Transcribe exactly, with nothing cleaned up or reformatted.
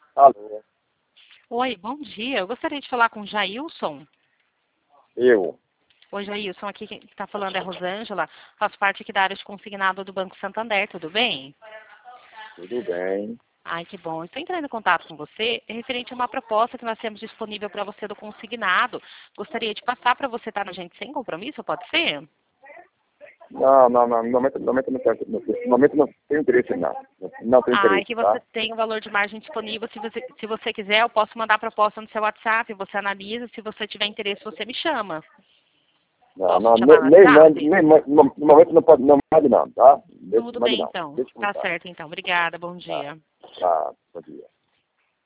Alô, Oi, bom dia. Eu gostaria de falar com o Jailson. eu. Oi, Jailson. Aqui quem está falando é a Rosângela. Faço parte aqui da área de consignado do Banco Santander. Tudo bem? Tudo bem. Ai, que bom. Estou entrando em contato com você é referente a uma proposta que nós temos disponível para você do consignado. Gostaria de passar para você estar no Gente Sem Compromisso, pode ser? Não, não, não. No momento, no momento não tenho, no momento não tenho interesse, não. Não tenho Ah, é interesse, que você tá? tem o valor de margem disponível. Se você, se você quiser, eu posso mandar a proposta no seu WhatsApp, você analisa. Se você tiver interesse, você me chama. Não, Posso não, te chamar nem, no nem mande, WhatsApp? nem mande, no, no momento não pode, não mande não, tá? Deixa, Tudo mande bem, não. então. Deixa Tá comigo, tá? certo, então. Obrigada. Bom Tá, dia. tá, bom dia.